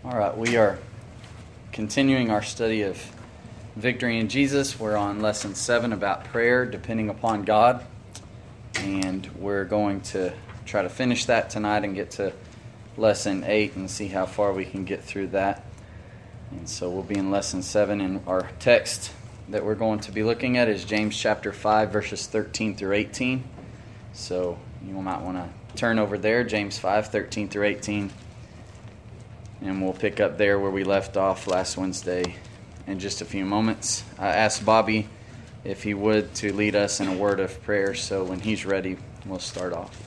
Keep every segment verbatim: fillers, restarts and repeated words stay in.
All right, we are continuing our study of Victory in Jesus. We're on lesson seven about prayer, depending upon God. And we're going to try to finish that tonight and get to lesson eight and see how far we can get through that. And so we'll be in lesson seven, and our text that we're going to be looking at is James chapter five, verses thirteen through eighteen. So you might want to turn over there, James five, thirteen through eighteen. And we'll pick up there where we left off last Wednesday in just a few moments. I asked Bobby if he would to lead us in a word of prayer, so when he's ready, we'll start off.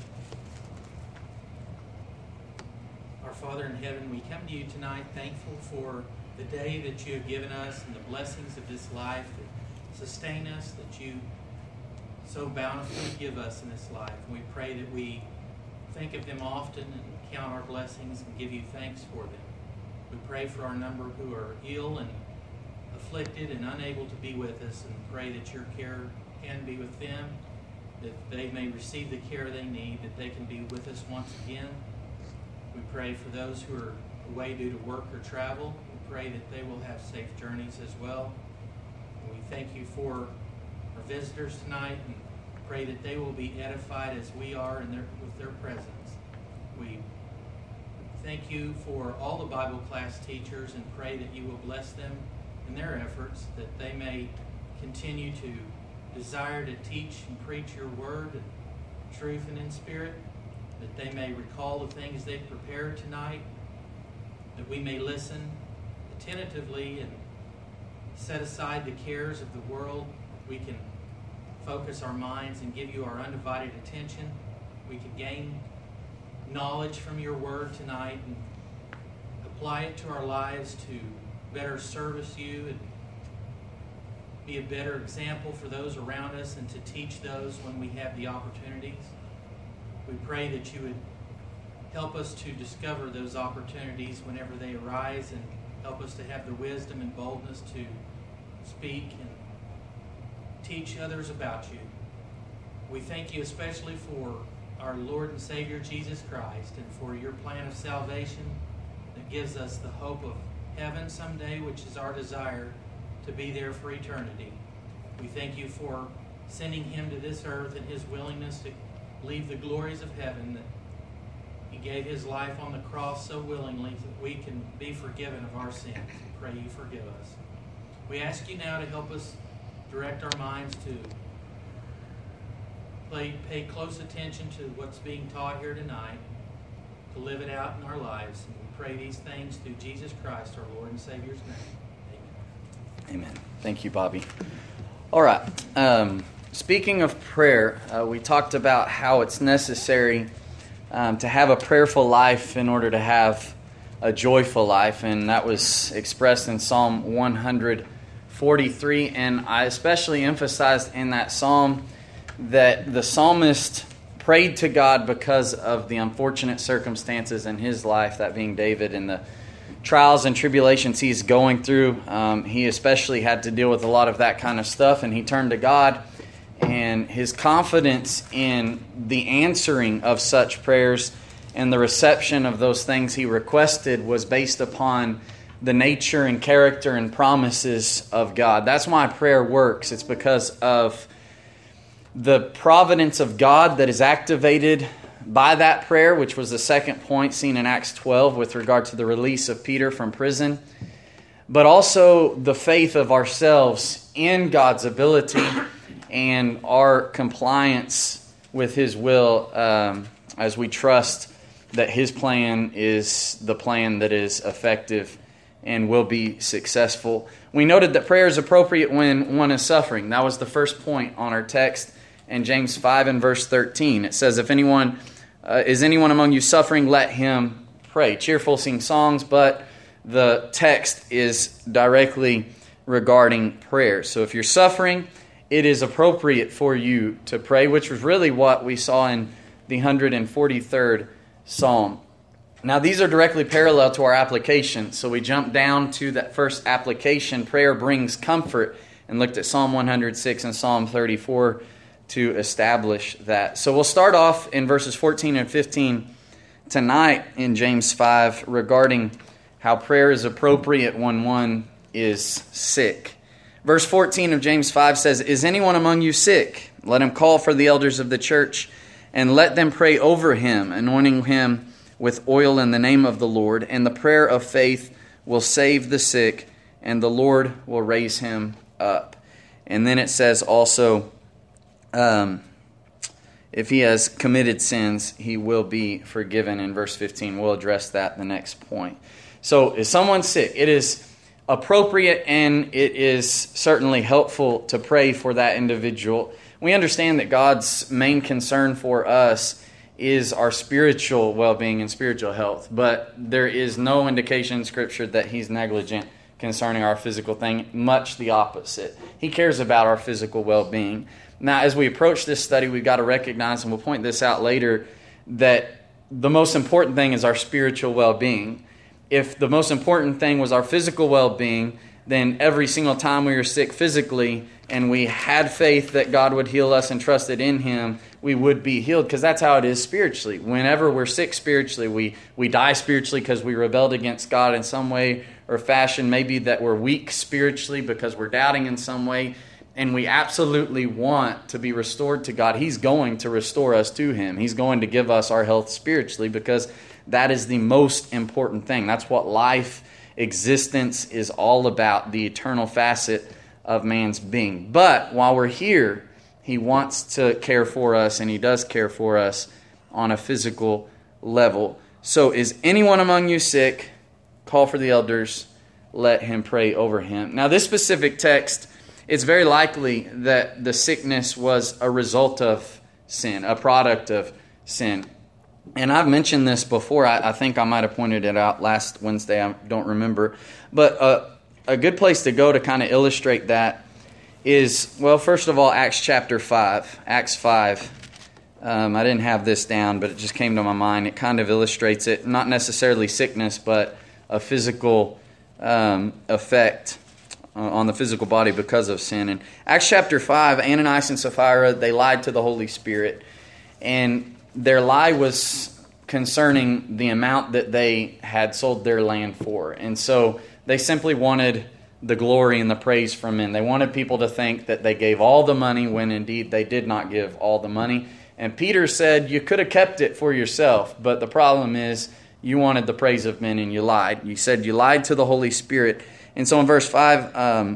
Our Father in heaven, we come to you tonight thankful for the day that you have given us and the blessings of this life that sustain us, that you so bountifully give us in this life. And we pray that we think of them often and count our blessings and give you thanks for them. We pray for our number who are ill and afflicted and unable to be with us, and pray that your care can be with them, that they may receive the care they need, that they can be with us once again. We pray for those who are away due to work or travel. We pray that they will have safe journeys as well. And we thank you for our visitors tonight and pray that they will be edified as we are in their, with their presence. We thank you for all the Bible class teachers and pray that you will bless them in their efforts, that they may continue to desire to teach and preach your word in truth and in spirit, that they may recall the things they've prepared tonight, that we may listen attentively and set aside the cares of the world. We can focus our minds and give you our undivided attention. We can gain knowledge from your word tonight and apply it to our lives to better service you and be a better example for those around us and to teach those when we have the opportunities. We pray that you would help us to discover those opportunities whenever they arise and help us to have the wisdom and boldness to speak and teach others about you. We thank you especially for our Lord and Savior Jesus Christ and for your plan of salvation that gives us the hope of heaven someday, which is our desire to be there for eternity. We thank you for sending him to this earth and his willingness to leave the glories of heaven, that he gave his life on the cross so willingly that we can be forgiven of our sins. We pray you forgive us. We ask you now to help us direct our minds to Pay, pay close attention to what's being taught here tonight, to live it out in our lives. And we pray these things through Jesus Christ, our Lord and Savior's name. Amen. Amen. Thank you, Bobby. All right. Um, speaking of prayer, uh, we talked about how it's necessary um, to have a prayerful life in order to have a joyful life, and that was expressed in Psalm one forty-three. And I especially emphasized in that psalm that the psalmist prayed to God because of the unfortunate circumstances in his life, that being David, and the trials and tribulations he's going through. Um, he especially had to deal with a lot of that kind of stuff, and he turned to God, and his confidence in the answering of such prayers and the reception of those things he requested was based upon the nature and character and promises of God. That's why prayer works. It's because of the providence of God that is activated by that prayer, which was the second point seen in Acts twelve with regard to the release of Peter from prison, but also the faith of ourselves in God's ability and our compliance with His will um, as we trust that His plan is the plan that is effective and will be successful. We noted that prayer is appropriate when one is suffering. That was the first point on our text in James five and verse thirteen. It says, if anyone uh, is anyone among you suffering, let him pray. Cheerful, sing songs, but the text is directly regarding prayer. So if you're suffering, it is appropriate for you to pray, which was really what we saw in the one hundred forty-third Psalm. Now, these are directly parallel to our application. So we jump down to that first application, prayer brings comfort, and looked at Psalm one hundred six and Psalm thirty-four to establish that. So we'll start off in verses fourteen and fifteen tonight in James five regarding how prayer is appropriate when one is sick. Verse fourteen of James five says, "Is anyone among you sick? Let him call for the elders of the church, and let them pray over him, anointing him with oil in the name of the Lord. And the prayer of faith will save the sick, and the Lord will raise him up." And then it says also, um, if he has committed sins, he will be forgiven. In verse fifteen, we'll address that the next point. So, is someone sick? It is appropriate and it is certainly helpful to pray for that individual. We understand that God's main concern for us is our spiritual well-being and spiritual health, but there is no indication in Scripture that He's negligent concerning our physical thing, much the opposite. He cares about our physical well-being. Now, as we approach this study, we've got to recognize, and we'll point this out later, that the most important thing is our spiritual well-being. If the most important thing was our physical well-being, then every single time we were sick physically and we had faith that God would heal us and trusted in Him, we would be healed, because that's how it is spiritually. Whenever we're sick spiritually, we, we die spiritually because we rebelled against God in some way or fashion. Maybe that we're weak spiritually because we're doubting in some way, and we absolutely want to be restored to God. He's going to restore us to Him. He's going to give us our health spiritually, because that is the most important thing. That's what life, existence is all about, the eternal facet of man's being. But while we're here, He wants to care for us, and He does care for us on a physical level. So, is anyone among you sick? Call for the elders. Let him pray over him. Now, this specific text, it's very likely that the sickness was a result of sin, a product of sin. And I've mentioned this before. I, I think I might have pointed it out last Wednesday. I don't remember. But uh, a good place to go to kind of illustrate that is, well, first of all, Acts chapter five. Acts five. Um, I didn't have this down, but it just came to my mind. It kind of illustrates it. Not necessarily sickness, but a physical um, effect on the physical body because of sin. In Acts chapter five, Ananias and Sapphira, they lied to the Holy Spirit. And their lie was concerning the amount that they had sold their land for. And so they simply wanted the glory and the praise from men. They wanted people to think that they gave all the money when indeed they did not give all the money. And Peter said, you could have kept it for yourself, but the problem is you wanted the praise of men and you lied. You said you lied to the Holy Spirit. And so in verse five, um,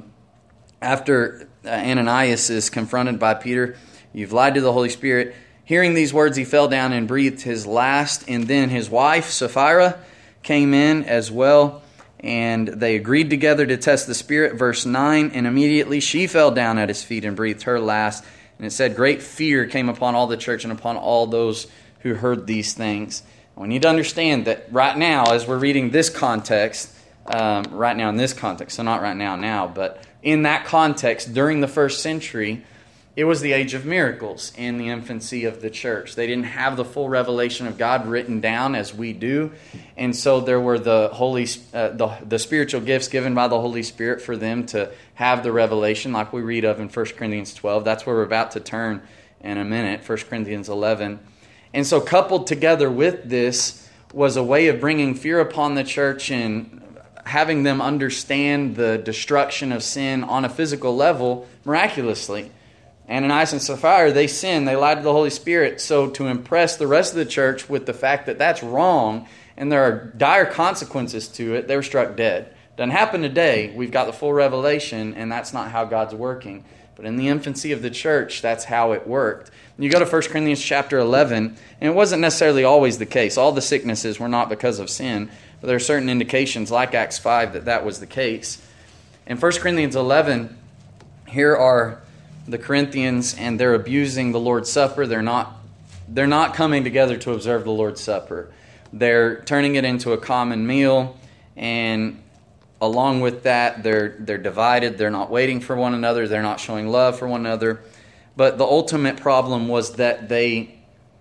after Ananias is confronted by Peter, you've lied to the Holy Spirit. Hearing these words, he fell down and breathed his last. And then his wife, Sapphira, came in as well. And they agreed together to test the Spirit. Verse nine, and immediately she fell down at his feet and breathed her last. And it said, great fear came upon all the church and upon all those who heard these things. And we need to understand that right now, as we're reading this context, um, right now in this context, so not right now now, but in that context, during the first century, it was the age of miracles in the infancy of the church. They didn't have the full revelation of God written down as we do. And so there were the holy, uh, the, the spiritual gifts given by the Holy Spirit for them to have the revelation, like we read of in First Corinthians twelve. That's where we're about to turn in a minute, First Corinthians eleven. And so coupled together with this was a way of bringing fear upon the church and having them understand the destruction of sin on a physical level miraculously. Ananias and Sapphira, they sinned, they lied to the Holy Spirit. So to impress the rest of the church with the fact that that's wrong and there are dire consequences to it, they were struck dead. Doesn't happen today. We've got the full revelation, and that's not how God's working. But in the infancy of the church, that's how it worked. You go to First Corinthians chapter eleven, and it wasn't necessarily always the case. All the sicknesses were not because of sin, but there are certain indications, like Acts five, that that was the case. In First Corinthians eleven, here are the Corinthians, and they're abusing the Lord's Supper. They're not, they're not coming together to observe the Lord's Supper. They're turning it into a common meal, and along with that, they're they're divided. They're not waiting for one another. They're not showing love for one another. But the ultimate problem was that they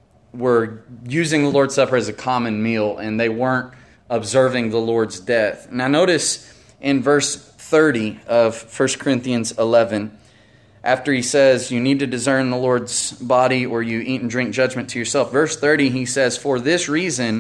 were using the Lord's Supper as a common meal, and they weren't observing the Lord's death. Now notice in verse thirty of First Corinthians eleven, after he says, you need to discern the Lord's body or you eat and drink judgment to yourself. Verse thirty, he says, for this reason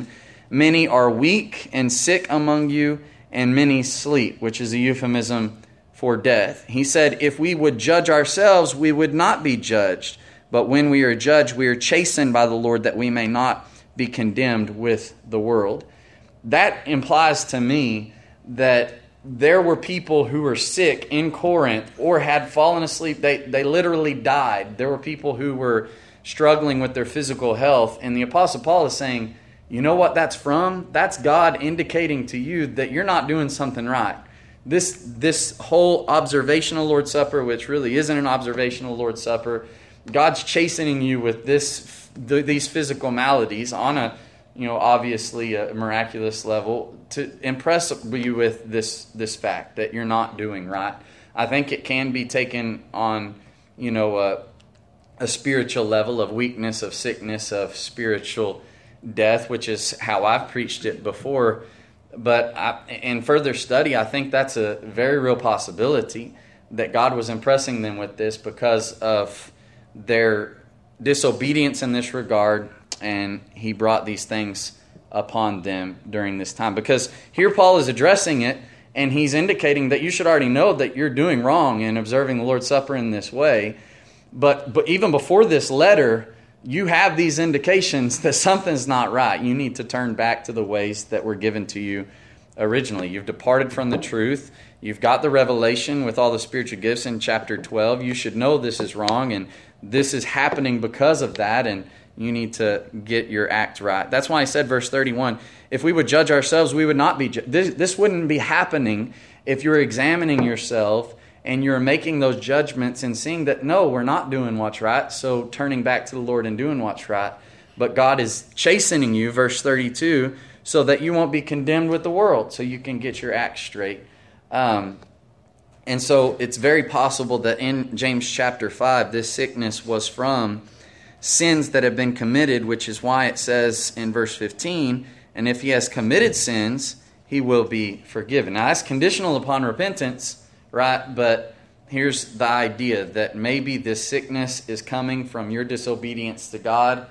Many are weak and sick among you, and many sleep, which is a euphemism for death. He said, if we would judge ourselves, we would not be judged. But when we are judged, we are chastened by the Lord, that we may not be condemned with the world. That implies to me that there were people who were sick in Corinth or had fallen asleep. They, they literally died. There were people who were struggling with their physical health. And the Apostle Paul is saying, you know what that's from? That's God indicating to you that you're not doing something right. This, this whole observational Lord's Supper, which really isn't an observational Lord's Supper, God's chastening you with this, th- these physical maladies on a, you know, obviously a miraculous level to impress you with this this fact that you're not doing right. I think it can be taken on, you know, a, a spiritual level of weakness, of sickness, of spiritual death, which is how I've preached it before. But I, in further study, I think that's a very real possibility that God was impressing them with this because of their disobedience in this regard, and He brought these things upon them during this time. Because here Paul is addressing it, and he's indicating that you should already know that you're doing wrong in observing the Lord's Supper in this way. But but even before this letter, you have these indications that something's not right. You need to turn back to the ways that were given to you originally. You've departed from the truth. You've got the revelation with all the spiritual gifts in chapter twelve. You should know this is wrong, and this is happening because of that, and you need to get your act right. That's why I said, verse thirty-one, if we would judge ourselves, we would not be judged. This, this wouldn't be happening if you're examining yourself and you're making those judgments and seeing that, no, we're not doing what's right, so turning back to the Lord and doing what's right. But God is chastening you, verse thirty-two, so that you won't be condemned with the world, so you can get your act straight. Um, and so it's very possible that in James chapter five, this sickness was from sins that have been committed, which is why it says in verse fifteen, and if he has committed sins, he will be forgiven. Now, that's conditional upon repentance, right? But here's the idea that maybe this sickness is coming from your disobedience to God,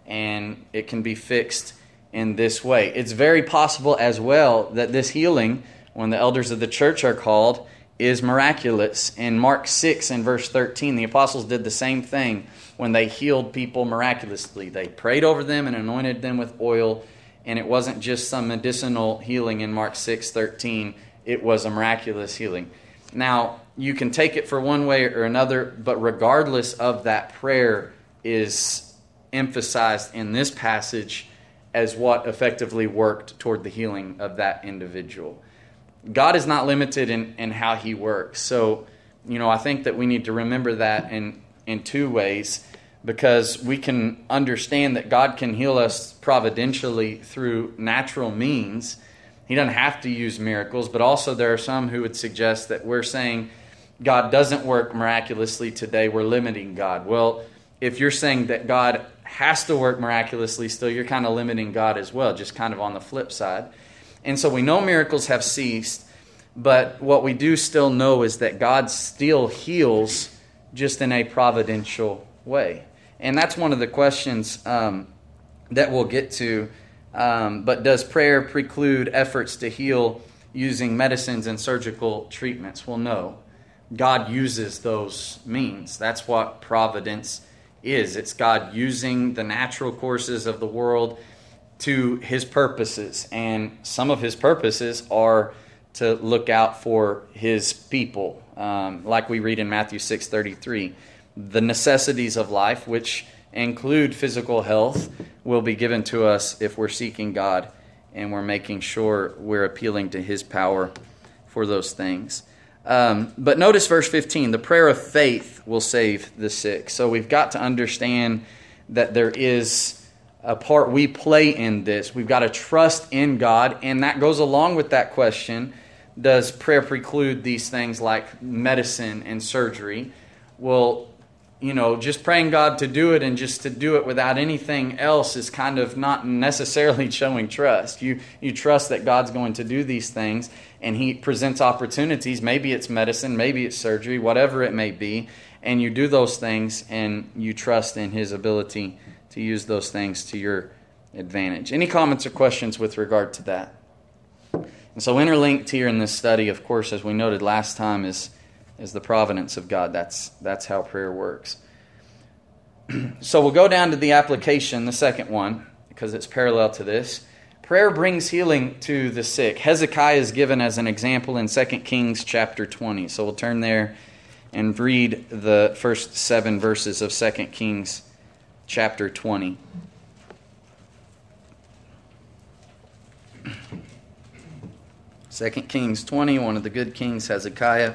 and it can be fixed in this way. It's very possible as well that this healing, when the elders of the church are called, is miraculous. In Mark six and verse thirteen, the apostles did the same thing when they healed people miraculously. They prayed over them and anointed them with oil, and it wasn't just some medicinal healing in Mark six thirteen. It was a miraculous healing. Now, you can take it for one way or another, but regardless of that, prayer is emphasized in this passage as what effectively worked toward the healing of that individual. God is not limited in, in how He works. So, you know, I think that we need to remember that in, in two ways, because we can understand that God can heal us providentially through natural means. He doesn't have to use miracles, but also there are some who would suggest that we're saying God doesn't work miraculously today. We're limiting God. Well, if you're saying that God has to work miraculously still, you're kind of limiting God as well, just kind of on the flip side. And so we know miracles have ceased, but what we do still know is that God still heals, just in a providential way. And that's one of the questions um, that we'll get to. Um, but does prayer preclude efforts to heal using medicines and surgical treatments? Well, no. God uses those means. That's what providence is. It's God using the natural courses of the world to His purposes. And some of His purposes are to look out for His people. Um, like we read in Matthew six thirty-three, the necessities of life, which include physical health, will be given to us if we're seeking God and we're making sure we're appealing to His power for those things. Um, but notice verse fifteen, the prayer of faith will save the sick. So we've got to understand that there is a part we play in this. We've got to trust in God, and that goes along with that question, does prayer preclude these things like medicine and surgery? Well, you know, just praying God to do it and just to do it without anything else is kind of not necessarily showing trust. You you trust that God's going to do these things, and He presents opportunities. Maybe it's medicine, maybe it's surgery, whatever it may be, and you do those things and you trust in His ability to use those things to your advantage. Any comments or questions with regard to that? And so interlinked here in this study, of course, as we noted last time, is, is the providence of God. That's, that's how prayer works. So we'll go down to the application, the second one, because it's parallel to this. Prayer brings healing to the sick. Hezekiah is given as an example in Second Kings chapter twenty. So we'll turn there and read the first seven verses of Second Kings chapter twenty. Second Kings twenty, one of the good kings, Hezekiah.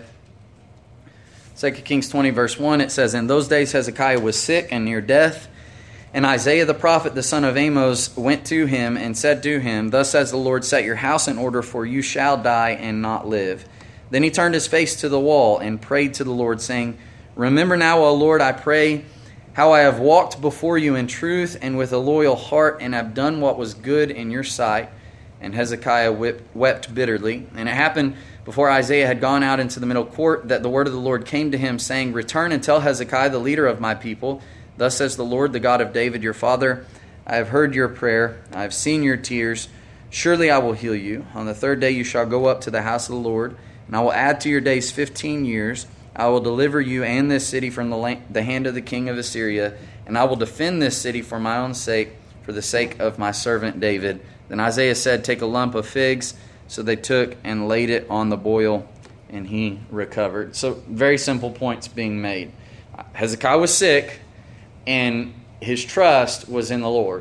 Second Kings twenty, verse one, it says, "In those days Hezekiah was sick and near death. And Isaiah the prophet, the son of Amos, went to him and said to him, 'Thus says the Lord, set your house in order, for you shall die and not live.' Then he turned his face to the wall and prayed to the Lord, saying, 'Remember now, O Lord, I pray, how I have walked before you in truth and with a loyal heart, and have done what was good in your sight.' And Hezekiah wept bitterly. And it happened before Isaiah had gone out into the middle court that the word of the Lord came to him, saying, 'Return and tell Hezekiah, the leader of my people, thus says the Lord, the God of David your father, I have heard your prayer, I have seen your tears. Surely I will heal you. On the third day you shall go up to the house of the Lord, and I will add to your days fifteen years. I will deliver you and this city from the, la- the hand of the king of Assyria, and I will defend this city for my own sake, for the sake of my servant David.' Then Isaiah said, 'Take a lump of figs.' So they took and laid it on the boil, and he recovered." So very simple points being made. Hezekiah was sick, and his trust was in the Lord.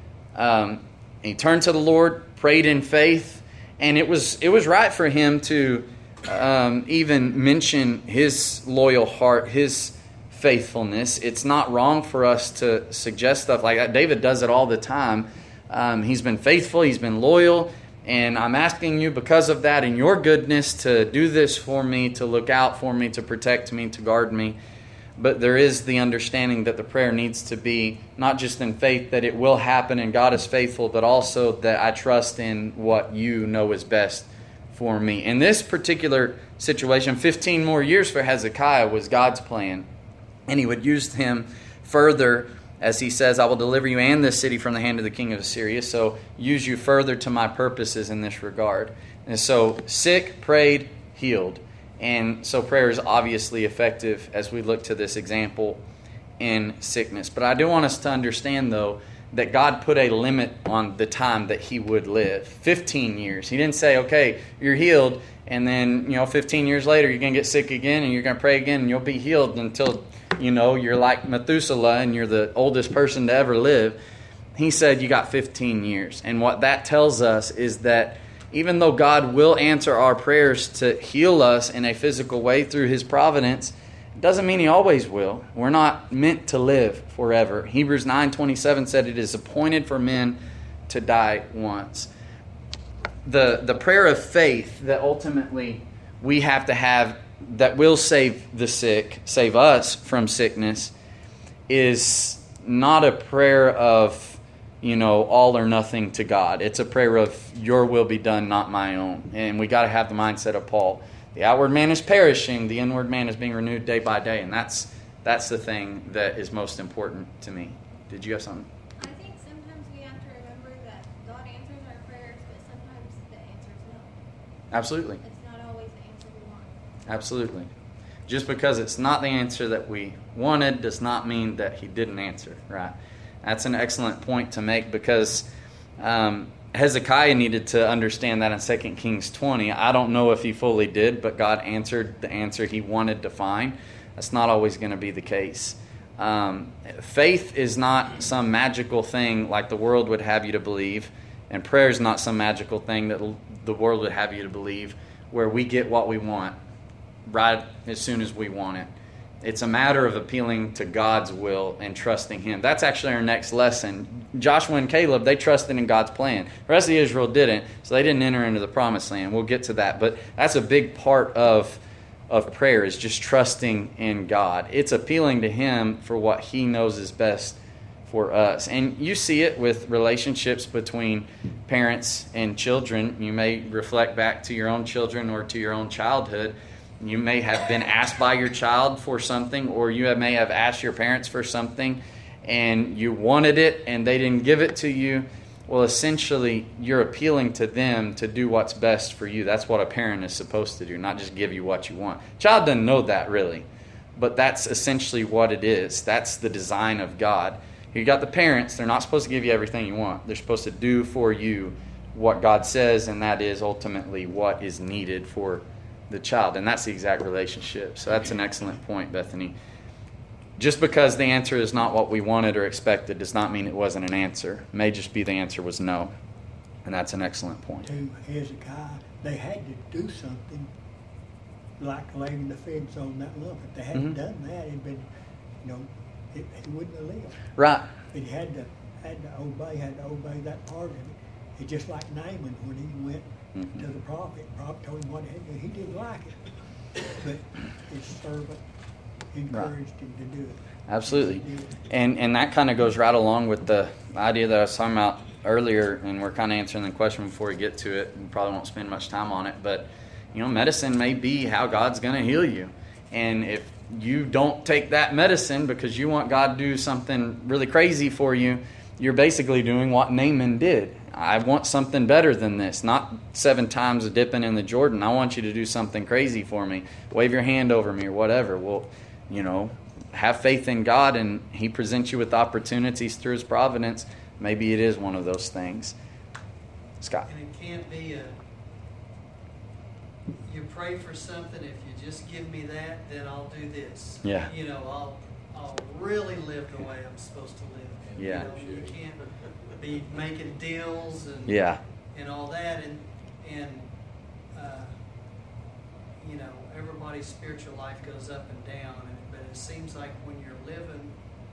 Um, he turned to the Lord, prayed in faith, and it was it was right for him to um, even mention his loyal heart, his faithfulness. It's not wrong for us to suggest stuff like that. David does it all the time. Um, he's been faithful, he's been loyal, and I'm asking you because of that in your goodness to do this for me, to look out for me, to protect me, to guard me. But there is the understanding that the prayer needs to be not just in faith that it will happen and God is faithful, but also that I trust in what you know is best for me. In this particular situation, fifteen more years for Hezekiah was God's plan. And he would use him further, as he says, "I will deliver you and this city from the hand of the king of Assyria." So use you further to my purposes in this regard. And so sick, prayed, healed. And so prayer is obviously effective as we look to this example in sickness. But I do want us to understand, though, that God put a limit on the time that he would live. fifteen years. He didn't say, okay, you're healed, and then, you know, fifteen years later you're going to get sick again and you're going to pray again and you'll be healed until, you know, you're like Methuselah and you're the oldest person to ever live. He said you got fifteen years. And what that tells us is that even though God will answer our prayers to heal us in a physical way through his providence, it doesn't mean he always will. We're not meant to live forever. Hebrews nine twenty-seven said it is appointed for men to die once. The, the prayer of faith that ultimately we have to have that will save the sick, save us from sickness, is not a prayer of, you know, all or nothing to God. It's a prayer of your will be done, not my own. And we got to have the mindset of Paul. The outward man is perishing, the inward man is being renewed day by day. And that's that's the thing that is most important to me. Did you have something? I think sometimes we have to remember that God answers our prayers, but sometimes the answer is no. Absolutely. It's not always the answer we want. Absolutely. Just because it's not the answer that we wanted does not mean that he didn't answer, right? That's an excellent point to make, because um, Hezekiah needed to understand that in Second Kings twenty. I don't know if he fully did, but God answered the answer he wanted to find. That's not always going to be the case. Um, faith is not some magical thing like the world would have you to believe, and prayer is not some magical thing that the world would have you to believe, where we get what we want right as soon as we want it. It's a matter of appealing to God's will and trusting him. That's actually our next lesson. Joshua and Caleb, they trusted in God's plan. The rest of Israel didn't, so they didn't enter into the promised land. We'll get to that. But that's a big part of, of prayer, is just trusting in God. It's appealing to him for what he knows is best for us. And you see it with relationships between parents and children. You may reflect back to your own children or to your own childhood. You may have been asked by your child for something, or you may have asked your parents for something, and you wanted it and they didn't give it to you, well, essentially, you're appealing to them to do what's best for you. That's what a parent is supposed to do, not just give you what you want. Child doesn't know that, really. But that's essentially what it is. That's the design of God. You got the parents. They're not supposed to give you everything you want. They're supposed to do for you what God says, and that is ultimately what is needed for the child. And that's the exact relationship. So that's an excellent point, Bethany. Just because the answer is not what we wanted or expected does not mean it wasn't an answer. It may just be the answer was no. And that's an excellent point. To Hezekiah, they had to do something like laying the fence on that lump. If they hadn't Mm-hmm. done that, it'd been, you know, it, he wouldn't have lived. Right. But he had to, had to obey, had to obey that part of it. It's just like Naaman when he went Mm-hmm. to the prophet. The prophet told him what he had to do. He didn't like it. But his servant encouraged him to do it. Absolutely. He did. And and that kind of goes right along with the idea that I was talking about earlier, and we're kind of answering the question before we get to it. We probably won't spend much time on it, but, you know, medicine may be how God's going to heal you. And if you don't take that medicine because you want God to do something really crazy for you, you're basically doing what Naaman did. I want something better than this, not seven times dipping in the Jordan. I want you to do something crazy for me. Wave your hand over me or whatever. Well, you know, have faith in God, and He presents you with opportunities through His providence. Maybe it is one of those things. Scott. And it can't be a, you pray for something, if you just give me that, then I'll do this. Yeah. You know, I'll I'll really live the way I'm supposed to live. Yeah. You know, you can't be making deals and Yeah. and all that, and and uh, you know, everybody's spiritual life goes up and down, and, but it seems like when you're living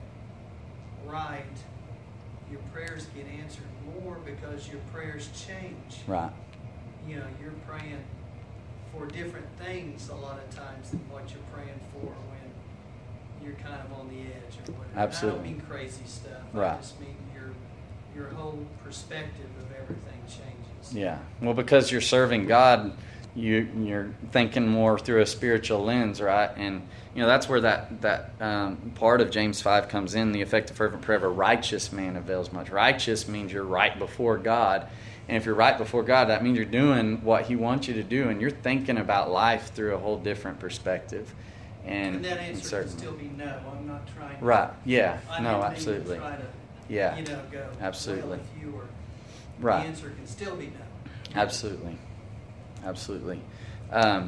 right, your prayers get answered more because your prayers change. Right. You know, you're praying for different things a lot of times than what you're praying for when you're kind of on the edge or whatever. Absolutely. I don't mean crazy stuff. Right. I just mean your your whole perspective of everything changes. Yeah. Well, because you're serving God, you you're thinking more through a spiritual lens, right? And you know that's where that that um, part of James five comes in. The effective fervent prayer of a righteous man avails much. Righteous means you're right before God, and if you're right before God, that means you're doing what He wants you to do, and you're thinking about life through a whole different perspective. And, And that and answer can still be no. I'm not trying to. Right. Yeah. I No. didn't Absolutely. Even try to, Yeah. You know, go. Absolutely. Well, if you were, Right. The answer can still be no. Absolutely. Absolutely. Um,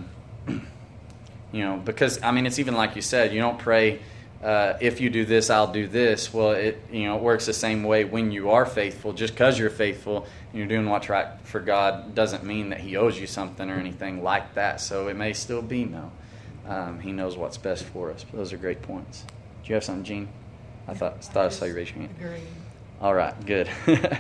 you know, because, I mean, it's even like you said, you don't pray, uh, if you do this, I'll do this. Well, it, you know, it works the same way when you are faithful. Just because you're faithful and you're doing what's right for God doesn't mean that He owes you something or anything like that. So it may still be no. Um, he knows what's best for us. But those are great points. Do you have something, Gene? I thought, thought I saw you raise your hand. Agree. All right, good.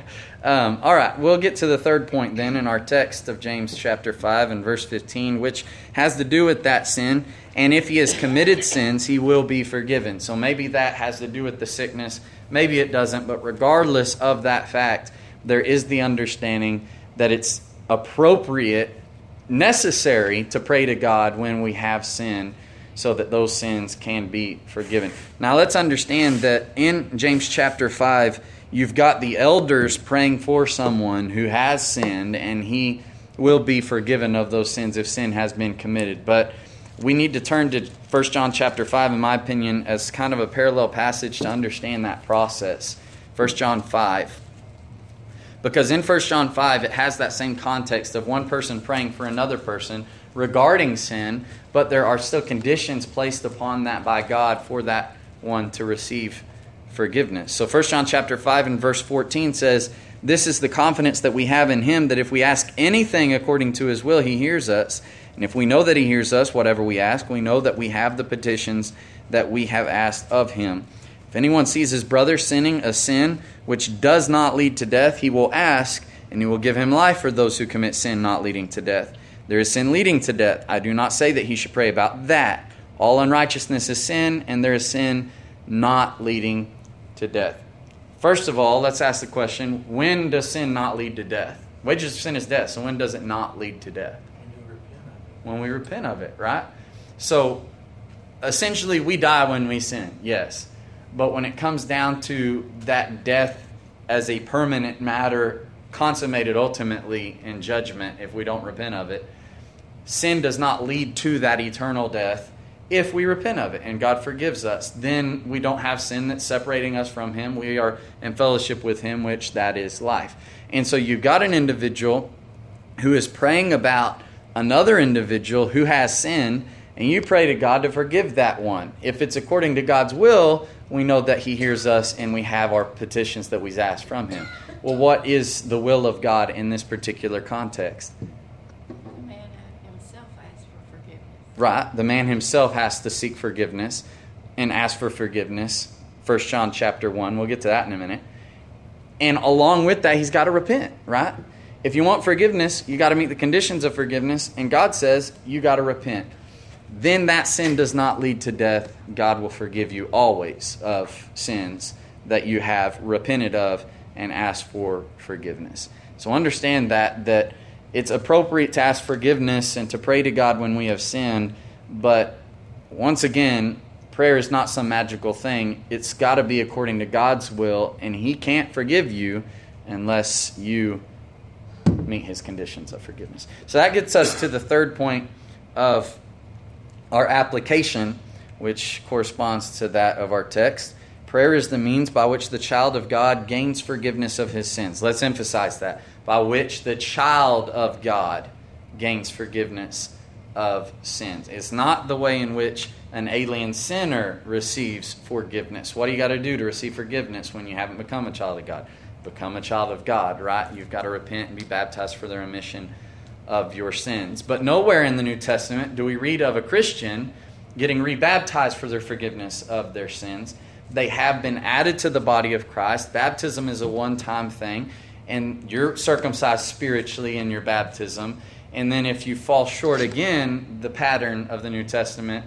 um, all right, we'll get to the third point then in our text of James chapter five and verse fifteen, which has to do with that sin. And if he has committed sins, he will be forgiven. So maybe that has to do with the sickness. Maybe it doesn't. But regardless of that fact, there is the understanding that it's appropriate, necessary to pray to God when we have sinned, so that those sins can be forgiven. Now let's understand that in James chapter five, you've got the elders praying for someone who has sinned, and he will be forgiven of those sins if sin has been committed. But we need to turn to First John chapter five, in my opinion, as kind of a parallel passage to understand that process. First John five. Because in First John five, it has that same context of one person praying for another person regarding sin, but there are still conditions placed upon that by God for that one to receive forgiveness. So First John chapter five and verse fourteen says, "This is the confidence that we have in Him, that if we ask anything according to His will, He hears us. And if we know that He hears us, whatever we ask, we know that we have the petitions that we have asked of Him. If anyone sees his brother sinning a sin which does not lead to death, he will ask, and He will give him life for those who commit sin not leading to death. There is sin leading to death. I do not say that he should pray about that. All unrighteousness is sin, and there is sin not leading to death." First of all, let's ask the question, when does sin not lead to death? Wages of sin is death, so when does it not lead to death? When we repent of it, right? So, essentially, we die when we sin, yes. But when it comes down to that death as a permanent matter, consummated ultimately in judgment if we don't repent of it, sin does not lead to that eternal death if we repent of it and God forgives us. Then we don't have sin that's separating us from Him. We are in fellowship with Him, which that is life. And so you've got an individual who is praying about another individual who has sinned, and you pray to God to forgive that one. If it's according to God's will, we know that He hears us and we have our petitions that we've asked from Him. Well, what is the will of God in this particular context? The man himself asks for forgiveness. Right. The man himself has to seek forgiveness and ask for forgiveness. First John chapter one. We'll get to that in a minute. And along with that, he's got to repent, right? If you want forgiveness, you got to meet the conditions of forgiveness. And God says you got to repent. Then that sin does not lead to death. God will forgive you always of sins that you have repented of and asked for forgiveness. So understand that, that it's appropriate to ask forgiveness and to pray to God when we have sinned. But once again, prayer is not some magical thing. It's got to be according to God's will. And He can't forgive you unless you meet His conditions of forgiveness. So that gets us to the third point of our application, which corresponds to that of our text. Prayer is the means by which the child of God gains forgiveness of his sins. Let's emphasize that. By which the child of God gains forgiveness of sins. It's not the way in which an alien sinner receives forgiveness. What do you got to do to receive forgiveness when you haven't become a child of God? Become a child of God, right? You've got to repent and be baptized for the remission of your sins. But nowhere in the New Testament do we read of a Christian getting rebaptized for their forgiveness of their sins. They have been added to the body of Christ. Baptism is a one-time thing, and you're circumcised spiritually in your baptism. And then if you fall short again, the pattern of the New Testament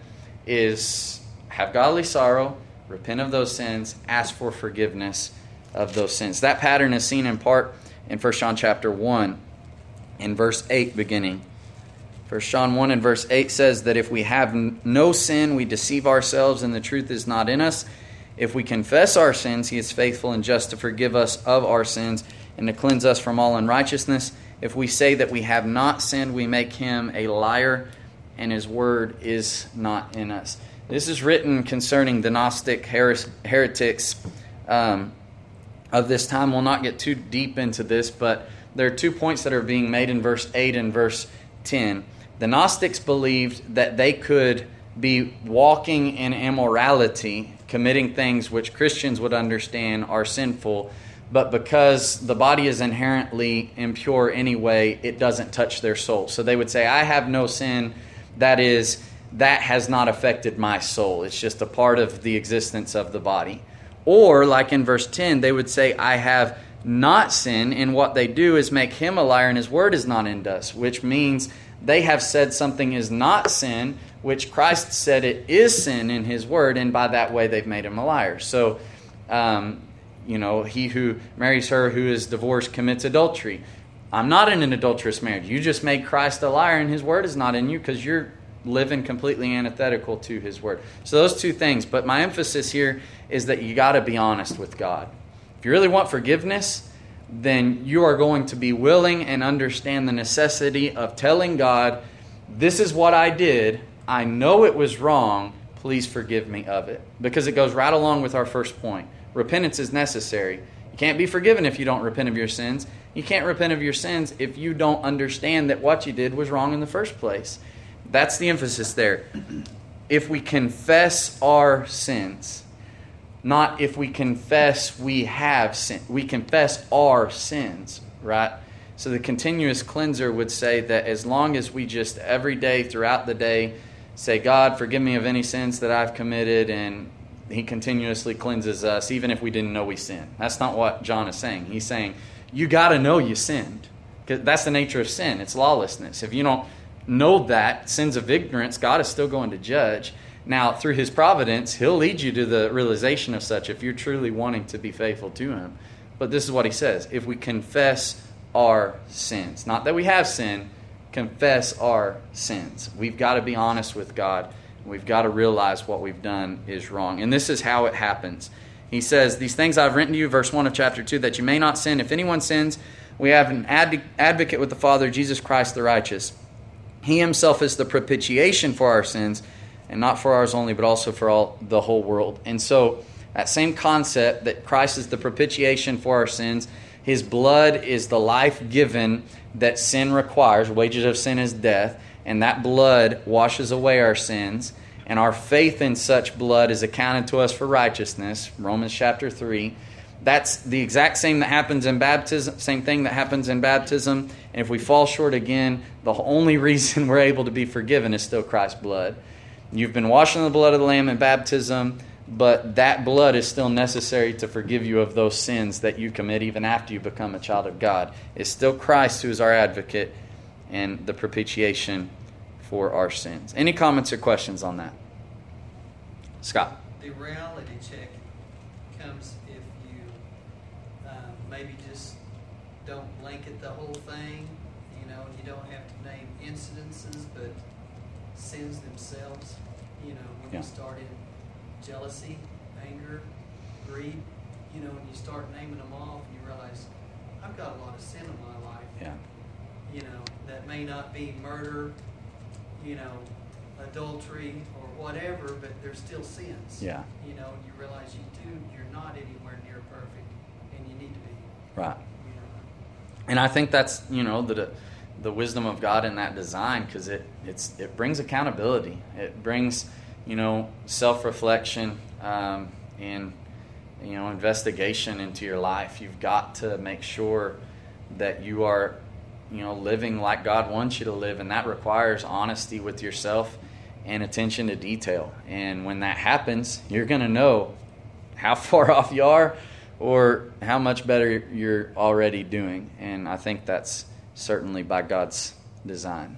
is have godly sorrow, repent of those sins, ask for forgiveness of those sins. That pattern is seen in part in First John chapter one. In verse eight beginning. First John one and verse eight says that if we have no sin, we deceive ourselves and the truth is not in us. If we confess our sins, He is faithful and just to forgive us of our sins and to cleanse us from all unrighteousness. If we say that we have not sinned, we make Him a liar and His word is not in us. This is written concerning the Gnostic heretics um, of this time. We'll not get too deep into this, but there are two points that are being made in verse eight and verse ten. The Gnostics believed that they could be walking in immorality, committing things which Christians would understand are sinful, but because the body is inherently impure anyway, it doesn't touch their soul. So they would say, I have no sin, that is, that has not affected my soul. It's just a part of the existence of the body. Or, like in verse ten, they would say, I have not sin, and what they do is make Him a liar and His word is not in us, which means they have said something is not sin, which Christ said it is sin in His word, and by that way they've made Him a liar. So, um, you know, he who marries her who is divorced commits adultery. I'm not in an adulterous marriage. You just made Christ a liar and His word is not in you because you're living completely antithetical to His word. So those two things. But my emphasis here is that you got to be honest with God. If you really want forgiveness, then you are going to be willing and understand the necessity of telling God, this is what I did. I know it was wrong. Please forgive me of it. Because it goes right along with our first point. Repentance is necessary. You can't be forgiven if you don't repent of your sins. You can't repent of your sins if you don't understand that what you did was wrong in the first place. That's the emphasis there. If we confess our sins, not if we confess we have sin. We confess our sins, right? So the continuous cleanser would say that as long as we just every day throughout the day say, God, forgive me of any sins that I've committed, and He continuously cleanses us even if we didn't know we sinned. That's not what John is saying. He's saying, you got to know you sinned. Because that's the nature of sin. It's lawlessness. If you don't know that, sins of ignorance, God is still going to judge. Now, through His providence, He'll lead you to the realization of such if you're truly wanting to be faithful to Him. But this is what He says. If we confess our sins, not that we have sinned, confess our sins. We've got to be honest with God We've got to realize what we've done is wrong. And this is how it happens. He says, these things I've written to you, verse one of chapter two, that you may not sin. If anyone sins, we have an ad- advocate with the Father, Jesus Christ the righteous. He himself is the propitiation for our sins, and not for ours only, but also for all the whole world. And so that same concept that Christ is the propitiation for our sins, his blood is the life given that sin requires. Wages of sin is death. And that blood washes away our sins. And our faith in such blood is accounted to us for righteousness. Romans chapter three. That's the exact same that happens in baptism. Same thing that happens in baptism. And if we fall short again, the only reason we're able to be forgiven is still Christ's blood. You've been washed in the blood of the Lamb in baptism, but that blood is still necessary to forgive you of those sins that you commit even after you become a child of God. It's still Christ who is our advocate and the propitiation for our sins. Any comments or questions on that? Scott? The reality check comes if you um, maybe just don't blanket the whole thing, you know, and you don't have to name incidences, but sins themselves. You know, when Yeah. you start in jealousy, anger, greed, you know, when you start naming them off, you realize, I've got a lot of sin in my life. Yeah. You know, that may not be murder, you know, adultery or whatever, but there's still sins. Yeah. You know, and you realize you do, you're not anywhere near perfect, and you need to be. Right. You know. And I think that's, you know, the the wisdom of God in that design, because it it's it brings accountability. It brings, you know, self-reflection um, and, you know, investigation into your life. You've got to make sure that you are, you know, living like God wants you to live, and that requires honesty with yourself and attention to detail. And when that happens, you're going to know how far off you are or how much better you're already doing. And I think that's certainly by God's design.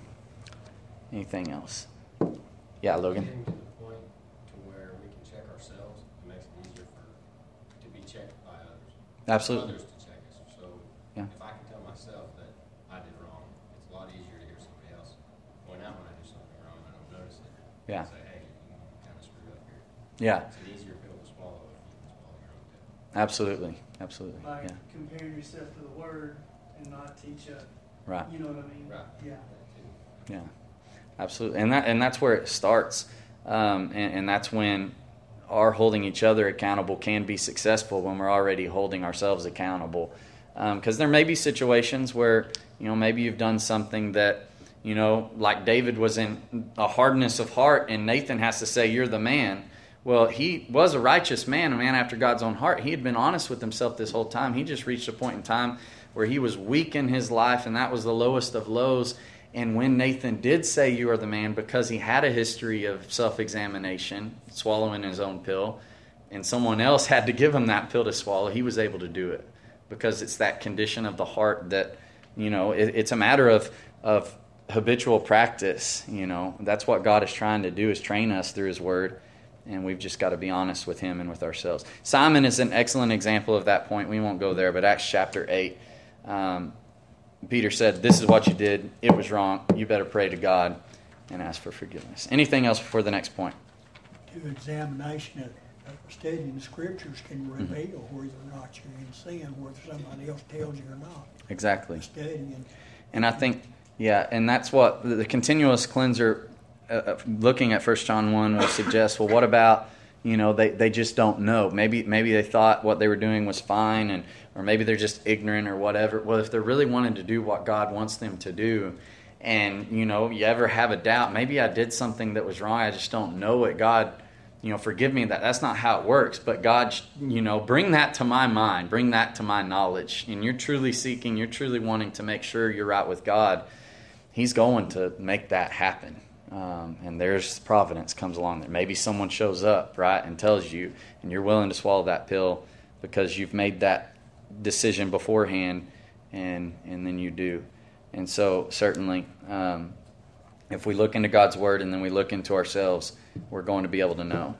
Anything else? Yeah, Logan? Getting to the point to where we can check ourselves, it makes it easier for to be checked by others. Absolutely. Others to check us. So Yeah. if I can tell myself that I did wrong, it's a lot easier to hear somebody else point out when I do something wrong and I don't notice it. Yeah. And say, hey, you kind of screwed up here. Yeah, It's an easier pill to swallow if you can swallow your own pill. absolutely. Absolutely. Like Yeah. comparing yourself to the Word and not teach up. Right. You know what I mean? Right. Yeah. That too. Yeah, absolutely, and that and that's where it starts, um, and, and that's when our holding each other accountable can be successful, when we're already holding ourselves accountable. Because um, there may be situations where, you know, maybe you've done something that, you know, like David was in a hardness of heart, and Nathan has to say, "You're the man." Well, he was a righteous man, a man after God's own heart. He had been honest with himself this whole time. He just reached a point in time where he was weak in his life, and that was the lowest of lows. And when Nathan did say, "You are the man," because he had a history of self-examination, swallowing his own pill, and someone else had to give him that pill to swallow, he was able to do it. Because it's that condition of the heart that, you know, it, it's a matter of of habitual practice. You know, that's what God is trying to do, is train us through his word. And we've just got to be honest with him and with ourselves. Simon is an excellent example of that point. We won't go there, but Acts chapter eight, um, Peter said, "This is what you did. It was wrong. You better pray to God and ask for forgiveness." Anything else before the next point? To examination of, of studying the scriptures can reveal whether or not you're in sin, whether somebody else tells you or not. Exactly. Studying. And I think, yeah, and that's what the, the continuous cleanser, uh, looking at First John one, will suggest, well, what about, you know, they, they just don't know. Maybe maybe they thought what they were doing was fine, and or maybe they're just ignorant or whatever. Well, if they're really wanting to do what God wants them to do, and, you know, you ever have a doubt, maybe I did something that was wrong, I just don't know it. God, you know, forgive me that. That's not how it works. But God, you know, bring that to my mind, bring that to my knowledge. And you're truly seeking, you're truly wanting to make sure you're right with God. He's going to make that happen. Um, and there's providence comes along there. Maybe someone shows up, right, and tells you, and you're willing to swallow that pill because you've made that decision beforehand, and and then you do. And so certainly, um, if we look into God's Word and then we look into ourselves, we're going to be able to know.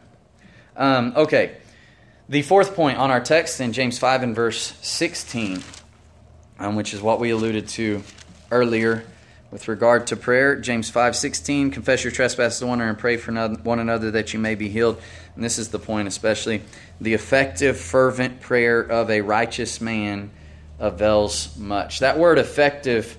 Um, okay, the fourth point on our text in James five and verse sixteen, um, which is what we alluded to earlier, with regard to prayer. James five sixteen, confess your trespasses to one another and pray for one another that you may be healed. And this is the point especially. The effective, fervent prayer of a righteous man avails much. That word effective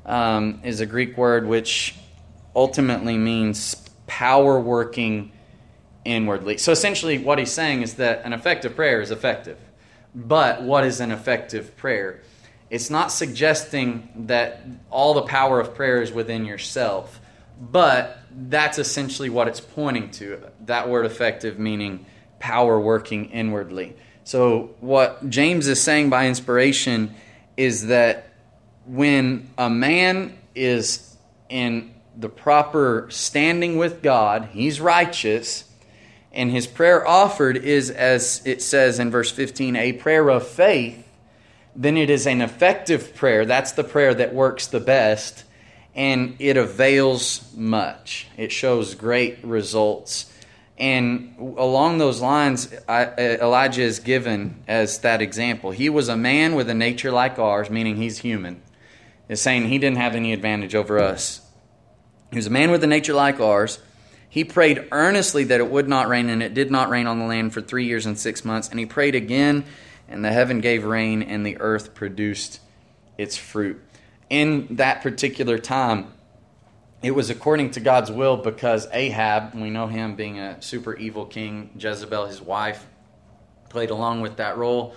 um, is a Greek word which ultimately means power working inwardly. So essentially what he's saying is that an effective prayer is effective. But what is an effective prayer? It's not suggesting that all the power of prayer is within yourself, but that's essentially what it's pointing to. That word effective meaning power working inwardly. So what James is saying by inspiration is that when a man is in the proper standing with God, he's righteous, and his prayer offered is, as it says in verse fifteen, a prayer of faith, then it is an effective prayer. That's the prayer that works the best, and it avails much. It shows great results. And along those lines, Elijah is given as that example. He was a man with a nature like ours, meaning he's human. It's saying he didn't have any advantage over us. He was a man with a nature like ours. He prayed earnestly that it would not rain, and it did not rain on the land for three years and six months. And he prayed again, and the heaven gave rain, and the earth produced its fruit. In that particular time, it was according to God's will because Ahab, we know him being a super evil king, Jezebel, his wife, played along with that role,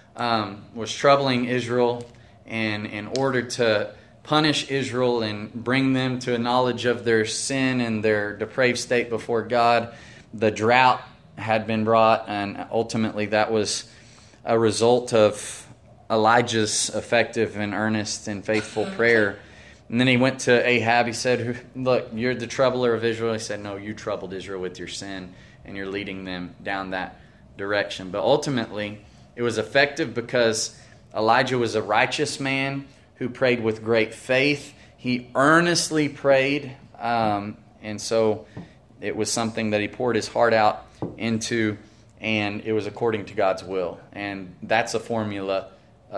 um, was troubling Israel, and in order to punish Israel and bring them to a knowledge of their sin and their depraved state before God, the drought had been brought, and ultimately that was a result of Elijah's effective and earnest and faithful prayer. And then he went to Ahab. He said, look, you're the troubler of Israel. He said, no, you troubled Israel with your sin, and you're leading them down that direction. But ultimately, it was effective because Elijah was a righteous man who prayed with great faith. He earnestly prayed, um, and so it was something that he poured his heart out into, and it was according to God's will. And that's a formula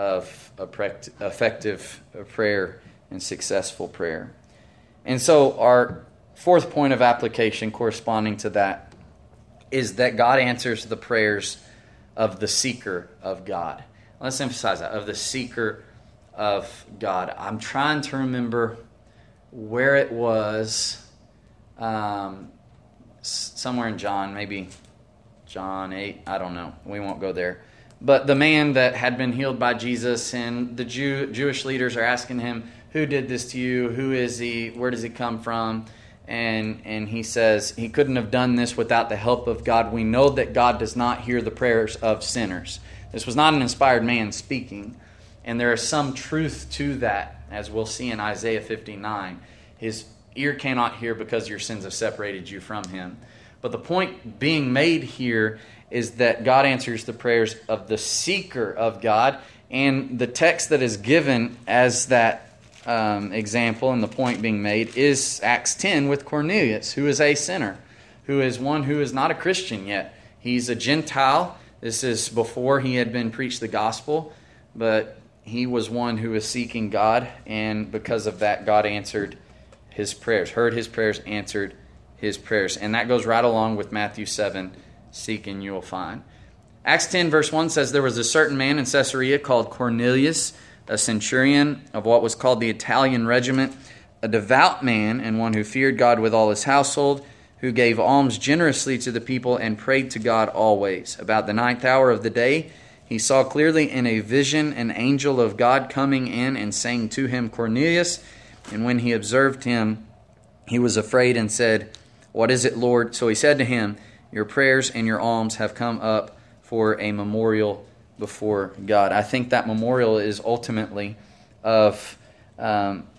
of effective prayer and successful prayer. And so our fourth point of application corresponding to that is that God answers the prayers of the seeker of God. Let's emphasize that, of the seeker of God. I'm trying to remember where it was, um, somewhere in John, maybe John eight, I don't know. We won't go there. But the man that had been healed by Jesus, and the Jew, Jewish leaders are asking him, who did this to you? Who is he? Where does he come from? And and he says he couldn't have done this without the help of God. We know that God does not hear the prayers of sinners. This was not an inspired man speaking. And there is some truth to that, as we'll see in Isaiah fifty-nine. His ear cannot hear because your sins have separated you from him. But the point being made here is that God answers the prayers of the seeker of God. And the text that is given as that um, example, and the point being made, is Acts ten with Cornelius, who is a sinner, who is one who is not a Christian yet. He's a Gentile. This is before he had been preached the gospel, but he was one who was seeking God, and because of that, God answered his prayers, heard his prayers, answered his prayers. And that goes right along with Matthew seven, seek and you will find. Acts ten verse one says, there was a certain man in Caesarea called Cornelius, a centurion of what was called the Italian regiment, a devout man and one who feared God with all his household, who gave alms generously to the people and prayed to God always. About the ninth hour of the day, he saw clearly in a vision an angel of God coming in and saying to him, Cornelius. And when he observed him, he was afraid and said, what is it, Lord? So he said to him, your prayers and your alms have come up for a memorial before God. I think that memorial is ultimately of um,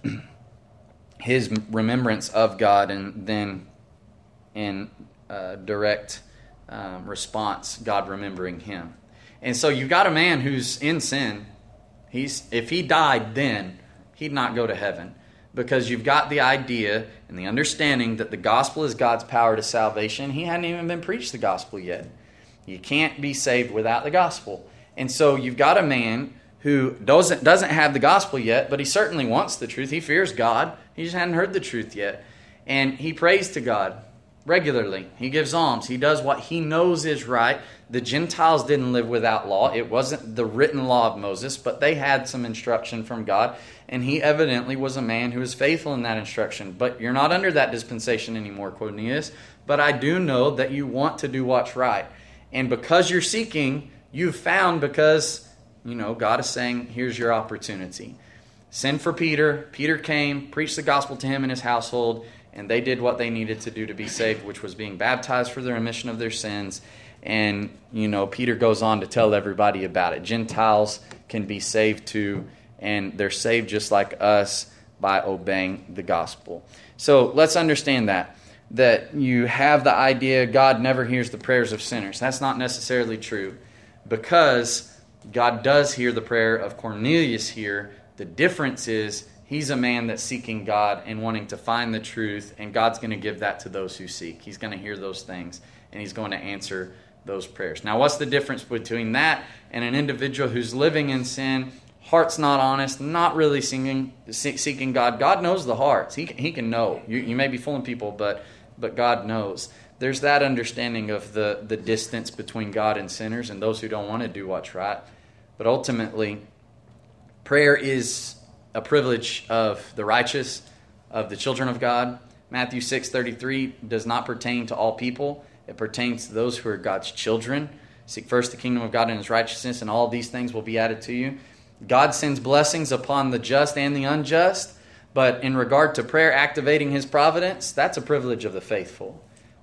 his remembrance of God, and then in uh, direct um, response, God remembering him. And so you've got a man who's in sin. He's if he died then, he'd not go to heaven. Because you've got the idea and the understanding that the gospel is God's power to salvation. He hadn't even been preached the gospel yet. You can't be saved without the gospel. And so you've got a man who doesn't doesn't have the gospel yet, but he certainly wants the truth. He fears God. He just hadn't heard the truth yet. And he prays to God regularly. He gives alms. He does what he knows is right. The Gentiles didn't live without law. It wasn't the written law of Moses, but they had some instruction from God. And he evidently was a man who was faithful in that instruction. But you're not under that dispensation anymore, Cornelius. But I do know that you want to do what's right. And because you're seeking, you've found because, you know, God is saying, here's your opportunity. Send for Peter. Peter came, preached the gospel to him and his household, and they did what they needed to do to be saved, which was being baptized for the remission of their sins. And, you know, Peter goes on to tell everybody about it. Gentiles can be saved too, and they're saved just like us by obeying the gospel. So let's understand that. That you have the idea God never hears the prayers of sinners. That's not necessarily true, because God does hear the prayer of Cornelius here. The difference is he's a man that's seeking God and wanting to find the truth, and God's going to give that to those who seek. He's going to hear those things, and he's going to answer those prayers. Now, what's the difference between that and an individual who's living in sin, heart's not honest, not really seeking, seeking God? God knows the hearts. He, he can know. You, you may be fooling people, but but God knows. There's that understanding of the, the distance between God and sinners and those who don't want to do what's right. But ultimately, prayer is a privilege of the righteous, of the children of God. Matthew six thirty-three does not pertain to all people. It pertains to those who are God's children. Seek first the kingdom of God and his righteousness, and all these things will be added to you. God sends blessings upon the just and the unjust. But in regard to prayer activating his providence, that's a privilege of the faithful.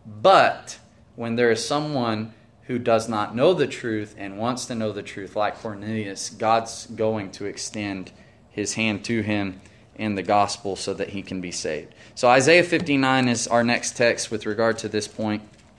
But when there is someone who does not know the truth and wants to know the truth, like Cornelius, God's going to extend his hand to him in the gospel so that he can be saved. So Isaiah fifty-nine is our next text with regard to this point.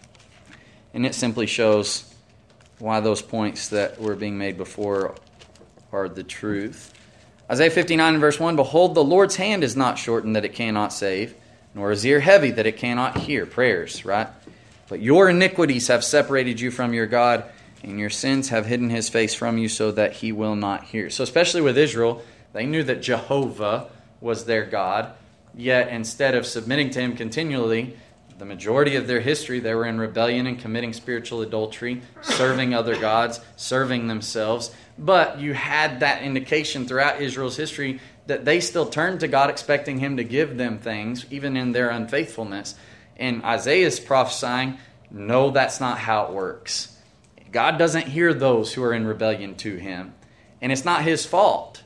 And it simply shows why those points that were being made before are the truth. Isaiah fifty-nine and verse one, Behold, the Lord's hand is not shortened that it cannot save, nor his ear heavy that it cannot hear. Prayers, right? But your iniquities have separated you from your God, and your sins have hidden his face from you so that he will not hear. So especially with Israel, they knew that Jehovah was their God, yet instead of submitting to him continually, the majority of their history, they were in rebellion and committing spiritual adultery, serving other gods, serving themselves. But you had that indication throughout Israel's history that they still turned to God, expecting him to give them things, even in their unfaithfulness. And Isaiah's prophesying, no, that's not how it works. God doesn't hear those who are in rebellion to him. And it's not his fault.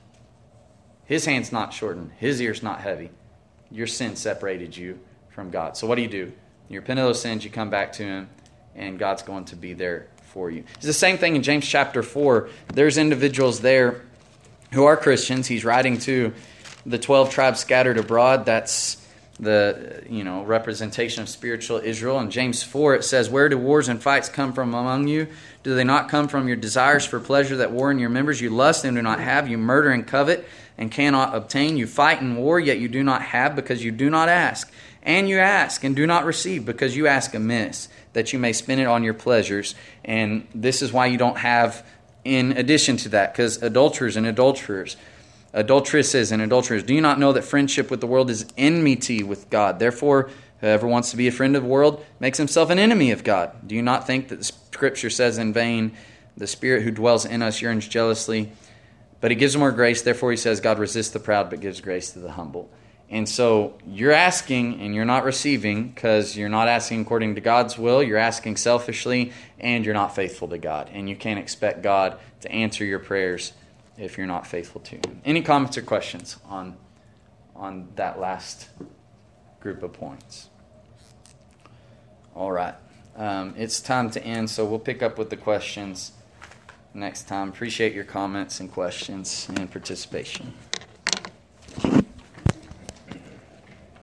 His hand's not shortened. His ear's not heavy. Your sin separated you from God. So what do you do? You repent of those sins, you come back to him, and God's going to be there for you. It's the same thing in James chapter four. There's individuals there who are Christians. He's writing to the twelve tribes scattered abroad. That's the, you know, representation of spiritual Israel. In James four it says, Where do wars and fights come from among you? Do they not come from your desires for pleasure that war in your members? You lust and do not have. You murder and covet and cannot obtain. You fight and war, yet you do not have because you do not ask. And you ask and do not receive because you ask amiss, that you may spend it on your pleasures. And this is why you don't have in addition to that, because adulterers and adulterers, adulteresses and adulterers, do you not know that friendship with the world is enmity with God? Therefore, whoever wants to be a friend of the world makes himself an enemy of God. Do you not think that the Scripture says in vain, the Spirit who dwells in us yearns jealously, but he gives more grace. Therefore, he says, God resists the proud, but gives grace to the humble. And so you're asking and you're not receiving because you're not asking according to God's will. You're asking selfishly and you're not faithful to God. And you can't expect God to answer your prayers if you're not faithful to him. Any comments or questions on, on that last group of points? All right. Um, it's time to end, so we'll pick up with the questions next time. Appreciate your comments and questions and participation.